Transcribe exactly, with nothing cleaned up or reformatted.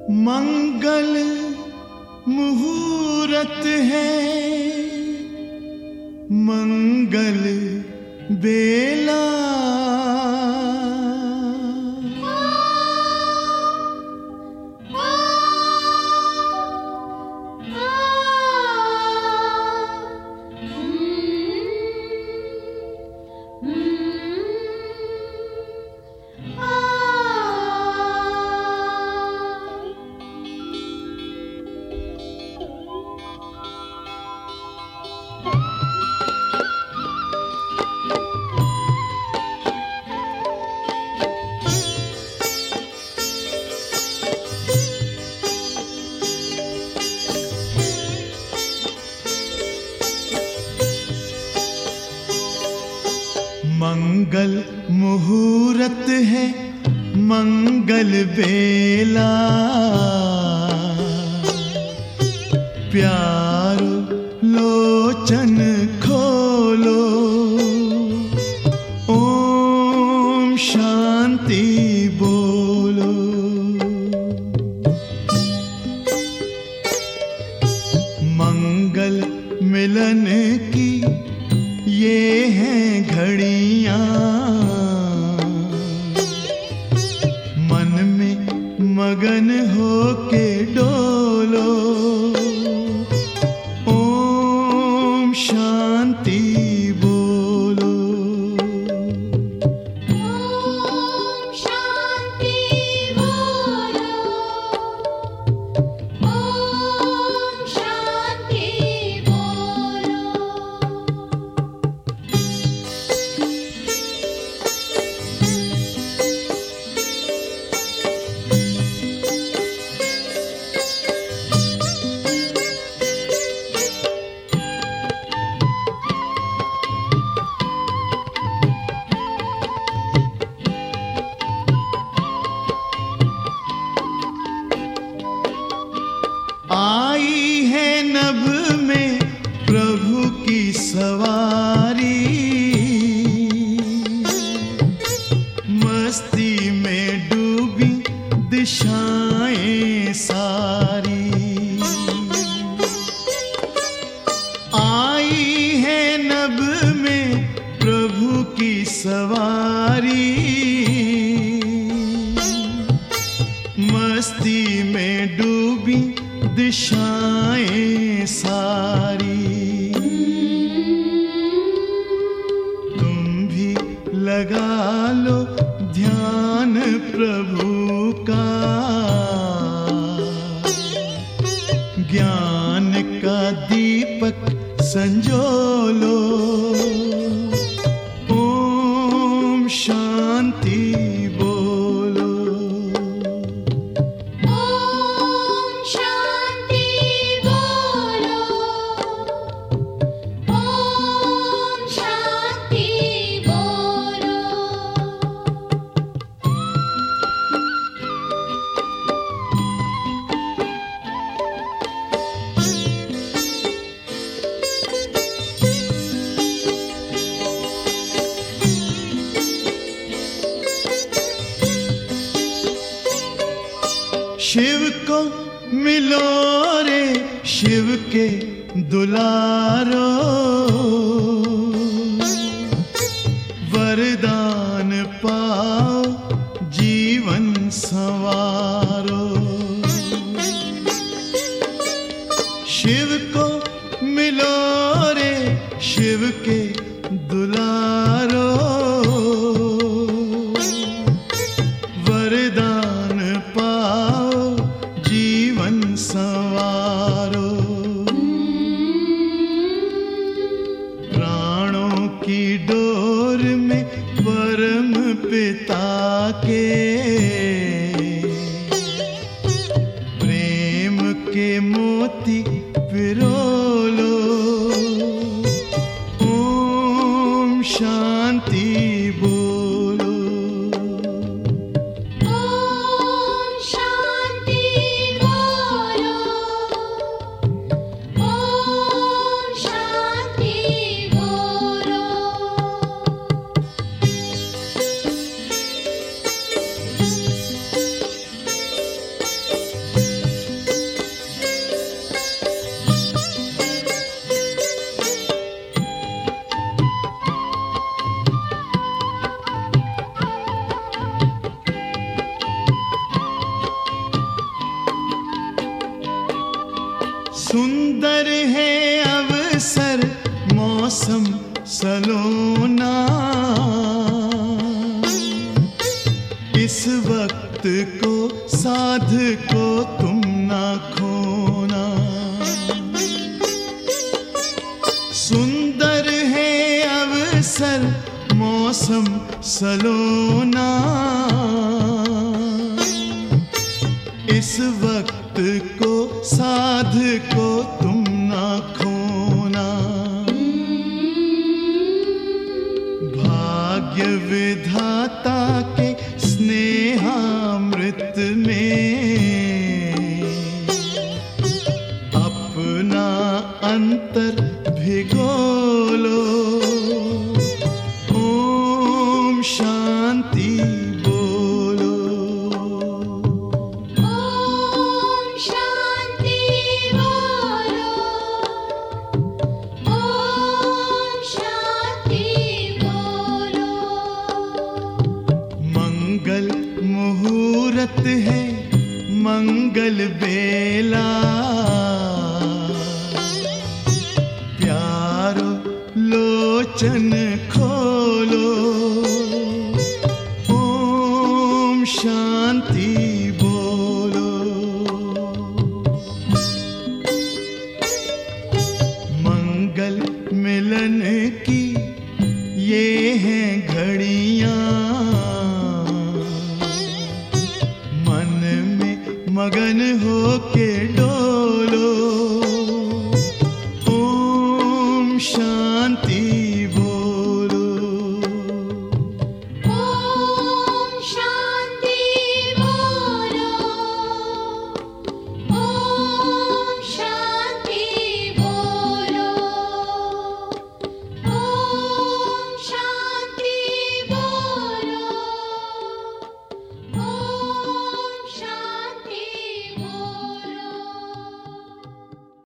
मंगल मुहूर्त है, मंगल बेला। मंगल मुहूर्त है, मंगल बेला। प्यारो लोचन खोलो, ओम शांति बोलो। मंगल मिलन की ये हैं घड़ियां, मन में मगन होके डोलो, ओम शांति बोलो। ओम शांति बोलो, ओम शांति बोलो। आई है नभ में प्रभु की सवारी, मस्ती में डूबी दिशाएं सारी। आई है नभ में प्रभु की सवारी, मस्ती में डूबी दिशाएं सारी। तुम भी लगा लो ध्यान प्रभु का, ज्ञान का दीपक संजोलो, ओम शांति बोलो। ओम शांति बोलो, ओम शांति बोलो। शिव को मिलो रे शिव के दुलारो, वरदान पाओ जीवन संवारो। शिव को मिलो रे शिव के दुलारो, वरदान पाओ जीवन संवारो। प्राणों की डोर में परम पिता के प्रेम के मोती पिरोलो, ओम शांति बोलो। ओम शांति बोलो, ओम शांति बोलो। सुंदर है अवसर मौसम सलोना, इस वक्त को साध को तुम ना खोना। सुंदर है अवसर मौसम सलोना, इस वक्त को साध को तुम ना खोना। भाग्य विधाता के स्नेहामृत में अपना अंतर भिगो लो। ओम शांति बोलो। ओम शांति बोलो। ओम शांति बोलो। मंगल मुहूर्त है मंगल बेला, प्यारो लोचन खोलो। ओम शांति बोलो। मंगल मिलन की ये हैं घड़ियां, मन में मगन होके डोलो। ओम शांति।